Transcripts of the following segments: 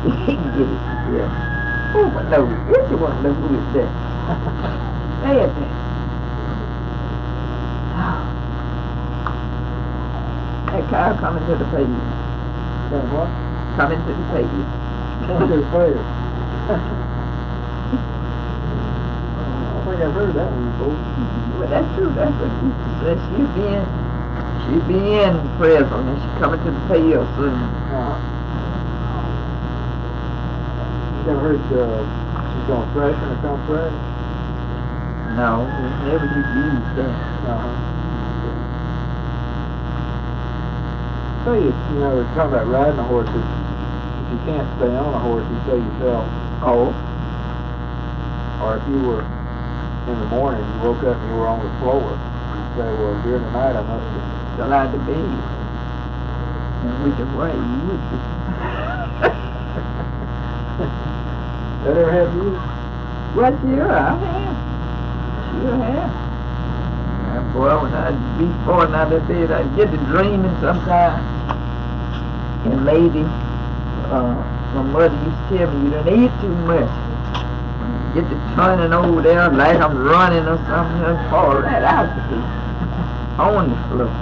He can get it. Yeah. Oh, but no, if you want to know who is that? Say it then. That car coming to the page. That what? Coming to the page. Coming to the page. I think I've heard that one before. Well, that's true. That's what she said. She'll be in prison and she's coming to the pale soon. You ever heard she's going thrashing or come thrash? No, we never did use that. Say if, you know, we're talking about riding a horse, if you can't stay on a horse, you say yourself, oh, or if you were in the morning, you woke up and you were on the floor, you say, well, during the night I must have still out of bed. And which way you would be. That ever happened to you? Well, sure, I have. Sure have. And boy, when I'd be falling out of bed, I'd get to dreaming sometimes. And lady, my mother used to tell me, you don't eat too much. Get to turning over there like I'm running or something, and fall right out of it. On the floor.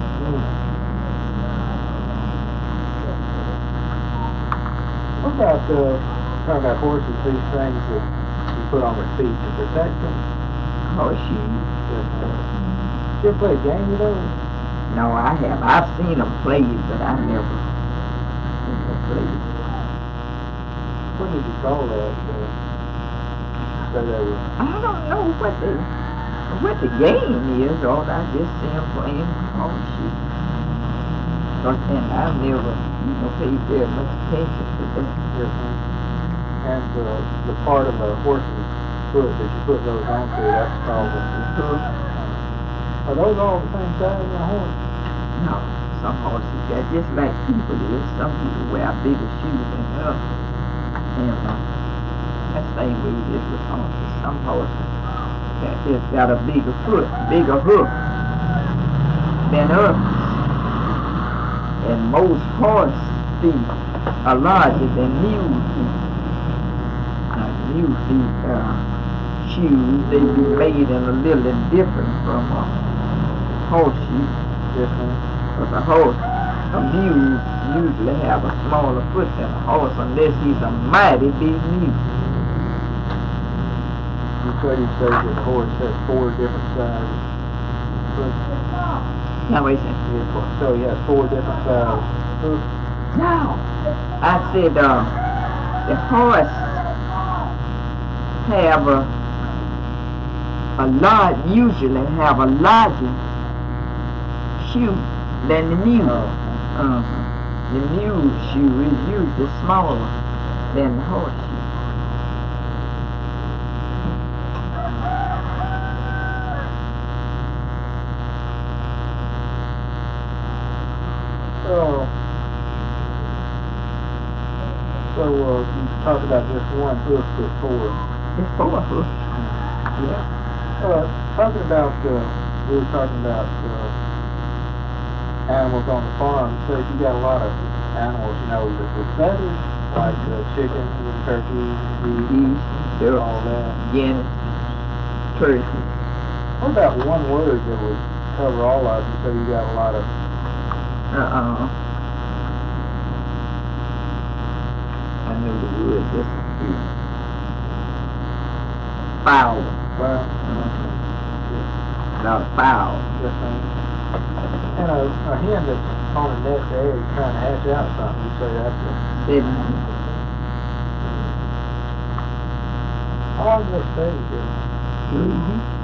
What about, talking about horses, these things that you put on their feet to protect them? Horseshoes. Did you ever play a game with those? No, I have. I've seen them play it, but I never played it. What did you call that? Say that was... I don't know what the game is, or I just see them playing horseshoes. And I've never, paid very much attention to that. Yes, ma'am. And the part of a horse's foot that you put those onto, that's called the hoof. Are those all the same size as a horse? No, some horses got just like people do. Some people wear bigger shoes than others. And that's the same way it is with horses. Some horses that just got a bigger foot, bigger hoof than others. And most horse feet are larger than mule feet. Mule feet shoes, they be made in a little different from a horseshoe. Yes, ma'am. Because a mule usually have a smaller foot than a horse unless he's a mighty big mule. You say that the horse has 4 different sizes foot. Now wait a second. So he has 4 different sizes foot. No, I said the horse have usually have a larger shoe than the mule. The mule shoe is usually smaller than the horse shoe. So you talked about just one hoof with 4. It's 4 hoofs. Yeah. Talking about, we were talking about animals on the farm. So if you got a lot of animals, with feathers, like chickens and turkeys, geese, all that. Guineas, turkey. What about one word that would cover all of them? So you got a lot of... I knew the word just fowl. Well, Not fowl. yes, ma'am. And a hen that's on a nest egg trying to hatch out something, you say that's a... Sitting. How long does that stay? 3 weeks.